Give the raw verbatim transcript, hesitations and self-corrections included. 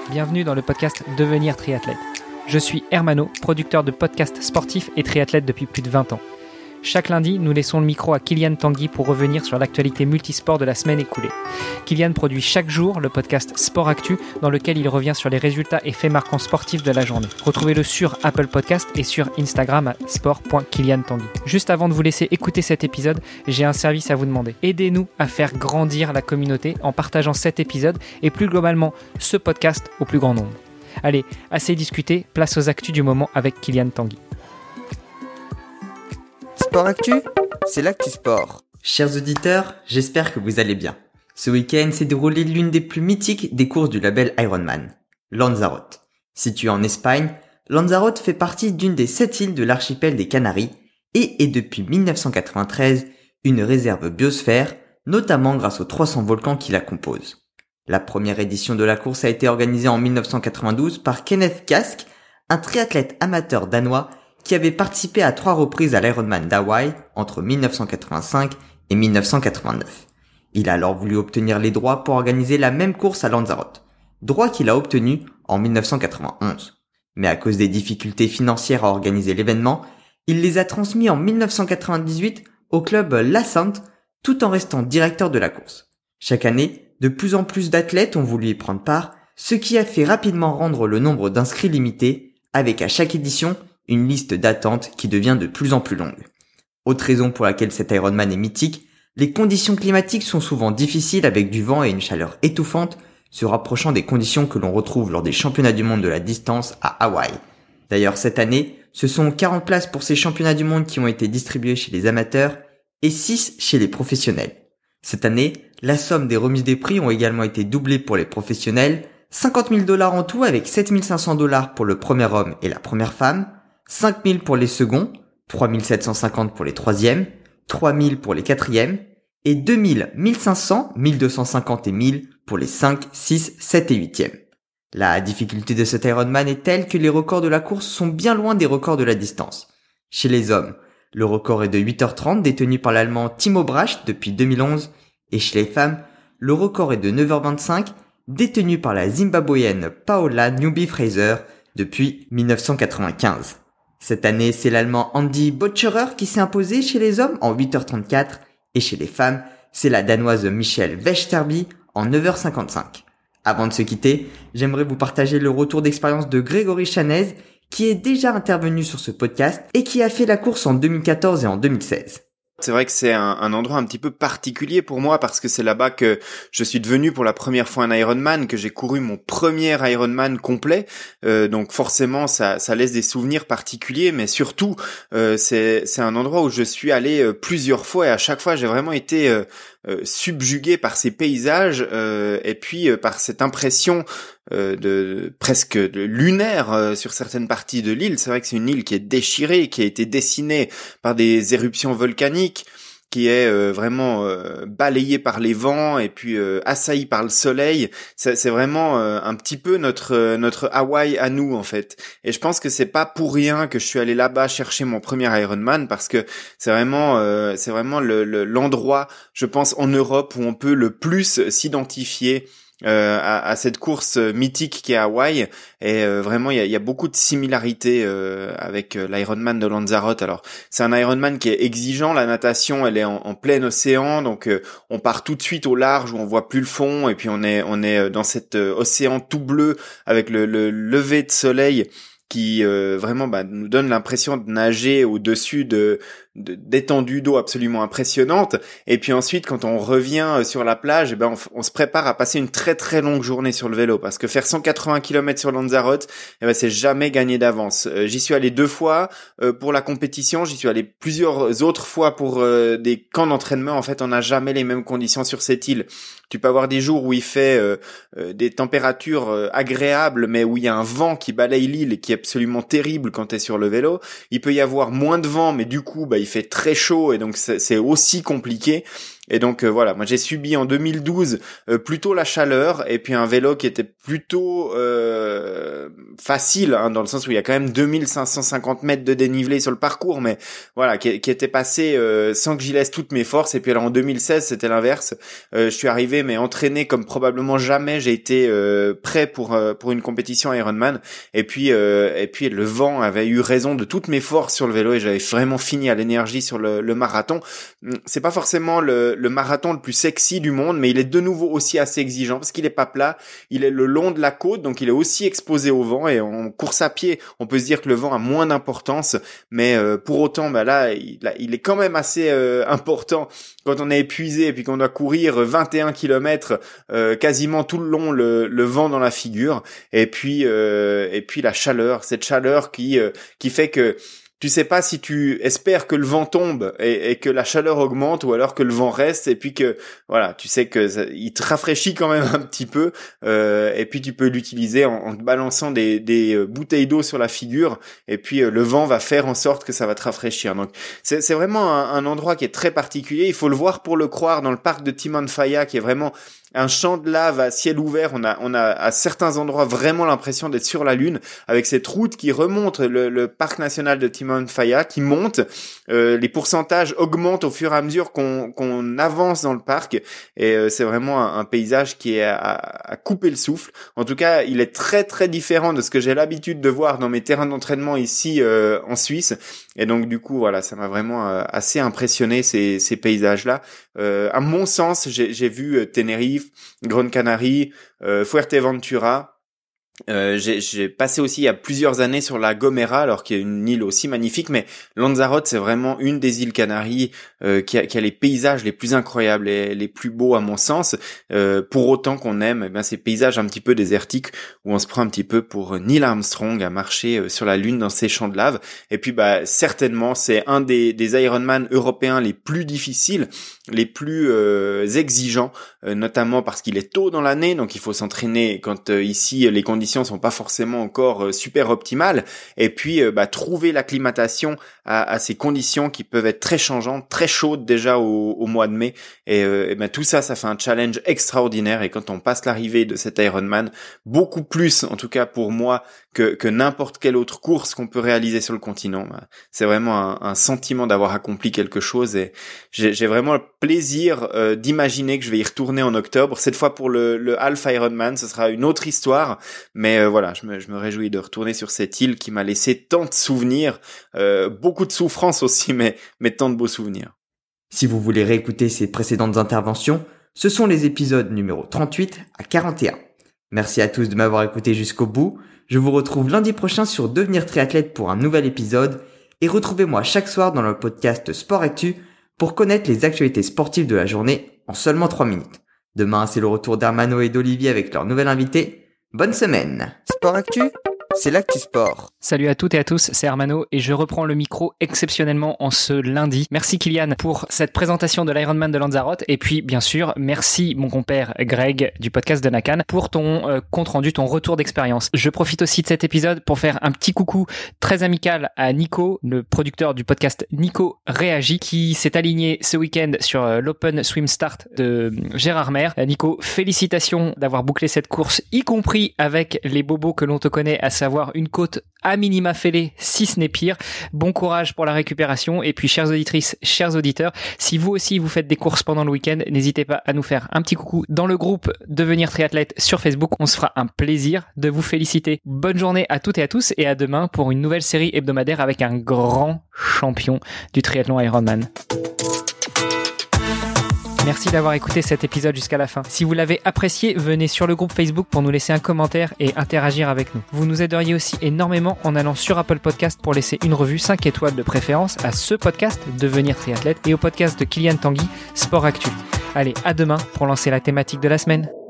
bienvenue dans le podcast Devenir triathlète. Je suis Hermano, producteur de podcasts sportifs et triathlète depuis plus de vingt ans. Chaque lundi, nous laissons le micro à Kylian Tanguy pour revenir sur l'actualité multisport de la semaine écoulée. Kylian produit chaque jour le podcast Sport Actu, dans lequel il revient sur les résultats et faits marquants sportifs de la journée. Retrouvez-le sur Apple Podcast et sur Instagram à sport point kylian tanguy. Juste avant de vous laisser écouter cet épisode, j'ai un service à vous demander. Aidez-nous à faire grandir la communauté en partageant cet épisode et plus globalement ce podcast au plus grand nombre. Allez, assez discuté, place aux actus du moment avec Kylian Tanguy. Sport Actu, c'est l'actu sport. Chers auditeurs, j'espère que vous allez bien. Ce week-end s'est déroulée l'une des plus mythiques des courses du label Ironman, Lanzarote. Située en Espagne, Lanzarote fait partie d'une des sept îles de l'archipel des Canaries et est depuis dix-neuf cent quatre-vingt-treize une réserve biosphère, notamment grâce aux trois cents volcans qui la composent. La première édition de la course a été organisée en dix-neuf cent quatre-vingt-douze par Kenneth Kask, un triathlète amateur danois qui avait participé à trois reprises à l'Ironman d'Hawaï entre dix-neuf cent quatre-vingt-cinq et dix-neuf cent quatre-vingt-neuf. Il a alors voulu obtenir les droits pour organiser la même course à Lanzarote, droit qu'il a obtenu en dix-neuf cent quatre-vingt-onze. Mais à cause des difficultés financières à organiser l'événement, il les a transmis en dix-neuf cent quatre-vingt-dix-huit au club La Sainte, tout en restant directeur de la course. Chaque année, de plus en plus d'athlètes ont voulu y prendre part, ce qui a fait rapidement rendre le nombre d'inscrits limité, avec à chaque édition une liste d'attente qui devient de plus en plus longue. Autre raison pour laquelle cet Ironman est mythique, les conditions climatiques sont souvent difficiles avec du vent et une chaleur étouffante, se rapprochant des conditions que l'on retrouve lors des championnats du monde de la distance à Hawaï. D'ailleurs, cette année, ce sont quarante places pour ces championnats du monde qui ont été distribuées chez les amateurs et six chez les professionnels. Cette année, la somme des remises des prix ont également été doublées pour les professionnels, cinquante mille dollars en tout avec sept mille cinq cents dollars pour le premier homme et la première femme, cinq mille pour les seconds, trois mille sept cent cinquante pour les troisièmes, trois mille pour les quatrièmes, et deux mille, mille cinq cents, mille deux cent cinquante et mille pour les cinq, six, sept et huitièmes. La difficulté de cet Ironman est telle que les records de la course sont bien loin des records de la distance. Chez les hommes, le record est de huit heures trente détenu par l'Allemand Timo Bracht depuis deux mille onze, et chez les femmes, le record est de neuf heures vingt-cinq détenu par la Zimbabwéenne Paola Newby-Fraser depuis dix-neuf cent quatre-vingt-quinze. Cette année, c'est l'Allemand Andy Botscherer qui s'est imposé chez les hommes en huit heures trente-quatre et chez les femmes, c'est la Danoise Michelle Westerby en neuf heures cinquante-cinq. Avant de se quitter, j'aimerais vous partager le retour d'expérience de Grégory Chanez qui est déjà intervenu sur ce podcast et qui a fait la course en deux mille quatorze et en deux mille seize. C'est vrai que c'est un, un endroit un petit peu particulier pour moi parce que c'est là-bas que je suis devenu pour la première fois un Ironman, que j'ai couru mon premier Ironman complet. Euh, donc forcément, ça, ça laisse des souvenirs particuliers, mais surtout, euh, c'est, c'est un endroit où je suis allé euh, plusieurs fois et à chaque fois, j'ai vraiment été euh, euh, subjugué par ces paysages euh, et puis euh, par cette impression euh, de presque de lunaire euh, sur certaines parties de l'île. C'est vrai que c'est une île qui est déchirée, qui a été dessinée par des éruptions volcaniques, qui est euh, vraiment euh, balayée par les vents et puis euh, assaillie par le soleil. C'est, c'est vraiment euh, un petit peu notre euh, notre Hawaï à nous en fait. Et je pense que c'est pas pour rien que je suis allé là-bas chercher mon premier Ironman parce que c'est vraiment euh, c'est vraiment le, le l'endroit, je pense, en Europe où on peut le plus s'identifier Euh, à, à cette course mythique qui est Hawaï. Et euh, vraiment il y a, y a beaucoup de similarités euh, avec euh, l'Ironman de Lanzarote. Alors c'est un Ironman qui est exigeant, la natation elle est en, en plein océan, donc euh, on part tout de suite au large où on voit plus le fond et puis on est on est dans cet euh, océan tout bleu avec le, le lever de soleil qui euh, vraiment bah, nous donne l'impression de nager au-dessus de, de d'étendues d'eau absolument impressionnantes. Et puis ensuite, quand on revient sur la plage, eh ben on, on se prépare à passer une très très longue journée sur le vélo parce que faire cent quatre-vingts kilomètres sur Lanzarote, eh ben c'est jamais gagné d'avance. Euh, j'y suis allé deux fois euh, pour la compétition, j'y suis allé plusieurs autres fois pour euh, des camps d'entraînement. En fait, on n'a jamais les mêmes conditions sur cette île. Tu peux avoir des jours où il fait euh, euh, des températures euh, agréables, mais où il y a un vent qui balaye l'île et qui est absolument terrible quand t'es sur le vélo. Il peut y avoir moins de vent, mais du coup, bah, il fait très chaud et donc c'est, c'est aussi compliqué. Et donc euh, voilà, moi j'ai subi en deux mille douze euh, plutôt la chaleur et puis un vélo qui était plutôt euh, facile, hein, dans le sens où il y a quand même deux mille cinq cent cinquante mètres de dénivelé sur le parcours, mais voilà, qui, qui était passé euh, sans que j'y laisse toutes mes forces. Et puis alors en deux mille seize, c'était l'inverse. Euh, je suis arrivé mais entraîné comme probablement jamais j'ai été euh, prêt pour euh, pour une compétition Ironman. Et puis euh, et puis le vent avait eu raison de toutes mes forces sur le vélo et j'avais vraiment fini à l'énergie sur le, le marathon. C'est pas forcément le, le marathon le plus sexy du monde, mais il est de nouveau aussi assez exigeant parce qu'il est pas plat, il est le long de la côte, donc il est aussi exposé au vent. Et en course à pied, on peut se dire que le vent a moins d'importance, mais euh, pour autant, bah là, il, là, il est quand même assez euh, important quand on est épuisé et puis qu'on doit courir vingt et un kilomètres euh, quasiment tout le long, le, le vent dans la figure, et puis euh, et puis la chaleur, cette chaleur qui euh, qui fait que tu sais pas si tu espères que le vent tombe et, et que la chaleur augmente ou alors que le vent reste, et puis que voilà, tu sais que ça, il te rafraîchit quand même un petit peu, euh, et puis tu peux l'utiliser en, en te balançant des, des bouteilles d'eau sur la figure, et puis euh, le vent va faire en sorte que ça va te rafraîchir. Donc c'est, c'est vraiment un, un endroit qui est très particulier. Il faut le voir pour le croire. Dans le parc de Timanfaya, qui est vraiment un champ de lave à ciel ouvert, on a, on a à certains endroits vraiment l'impression d'être sur la Lune, avec cette route qui remonte le, le parc national de Timanfaya, qui monte. Euh, les pourcentages augmentent au fur et à mesure qu'on, qu'on avance dans le parc, et euh, c'est vraiment un, un paysage qui est à, à couper le souffle. En tout cas, il est très très différent de ce que j'ai l'habitude de voir dans mes terrains d'entraînement ici euh, en Suisse. Et donc du coup, voilà, ça m'a vraiment euh, assez impressionné ces, ces paysages-là. Euh, à mon sens, j'ai, j'ai vu euh, Tenerife, Grande Canarie, euh, Fuerteventura. Euh, j'ai, j'ai passé aussi il y a plusieurs années sur la Gomera, alors qu'il y a une île aussi magnifique, mais Lanzarote, c'est vraiment une des îles Canaries euh, qui, a, qui a les paysages les plus incroyables et les plus beaux à mon sens, euh, pour autant qu'on aime eh bien, ces paysages un petit peu désertiques où on se prend un petit peu pour Neil Armstrong à marcher euh, sur la Lune dans ces champs de lave. Et puis bah certainement c'est un des, des Ironman européens les plus difficiles, les plus euh, exigeants, euh, notamment parce qu'il est tôt dans l'année, donc il faut s'entraîner quand euh, ici les conditions sont pas forcément encore euh, super optimales, et puis euh, bah, trouver l'acclimatation à, à ces conditions qui peuvent être très changeantes, très chaudes déjà au, au mois de mai, et, euh, et ben tout ça, ça fait un challenge extraordinaire. Et quand on passe l'arrivée de cet Ironman, beaucoup plus, en tout cas pour moi, que, que n'importe quelle autre course qu'on peut réaliser sur le continent, bah, c'est vraiment un, un sentiment d'avoir accompli quelque chose, et j'ai, j'ai vraiment le plaisir euh, d'imaginer que je vais y retourner en octobre. Cette fois pour le, le Half Ironman, ce sera une autre histoire. Mais euh, voilà, je me, je me réjouis de retourner sur cette île qui m'a laissé tant de souvenirs, euh, beaucoup de souffrances aussi, mais, mais tant de beaux souvenirs. Si vous voulez réécouter ces précédentes interventions, ce sont les épisodes numéro trente-huit à quarante et un. Merci à tous de m'avoir écouté jusqu'au bout. Je vous retrouve lundi prochain sur Devenir Triathlète pour un nouvel épisode, et retrouvez-moi chaque soir dans le podcast Sport Actu pour connaître les actualités sportives de la journée en seulement trois minutes. Demain, c'est le retour d'Hermano et d'Olivier avec leur nouvel invité. Bonne semaine. Sport Actu, c'est l'actu sport. Salut à toutes et à tous, c'est Hermano et je reprends le micro exceptionnellement en ce lundi. Merci Kylian pour cette présentation de l'Ironman de Lanzarote, et puis bien sûr merci mon compère Greg du podcast de Nakan pour ton euh, compte rendu, ton retour d'expérience. Je profite aussi de cet épisode pour faire un petit coucou très amical à Nico, le producteur du podcast Nico Réagit, qui s'est aligné ce week-end sur euh, l'Open Swim Start de Gérard Mer. Euh, Nico, félicitations d'avoir bouclé cette course, y compris avec les bobos que l'on te connaît, à savoir une côte à minima fêlée, si ce n'est pire. Bon courage pour la récupération, et puis chères auditrices, chers auditeurs, si vous aussi vous faites des courses pendant le week-end, n'hésitez pas à nous faire un petit coucou dans le groupe Devenir Triathlète sur Facebook, on se fera un plaisir de vous féliciter. Bonne journée à toutes et à tous, et à demain pour une nouvelle série hebdomadaire avec un grand champion du triathlon Ironman. Merci d'avoir écouté cet épisode jusqu'à la fin. Si vous l'avez apprécié, venez sur le groupe Facebook pour nous laisser un commentaire et interagir avec nous. Vous nous aideriez aussi énormément en allant sur Apple Podcast pour laisser une revue cinq étoiles de préférence à ce podcast Devenir Triathlète et au podcast de Kylian Tanguy, Sport Actu. Allez, à demain pour lancer la thématique de la semaine.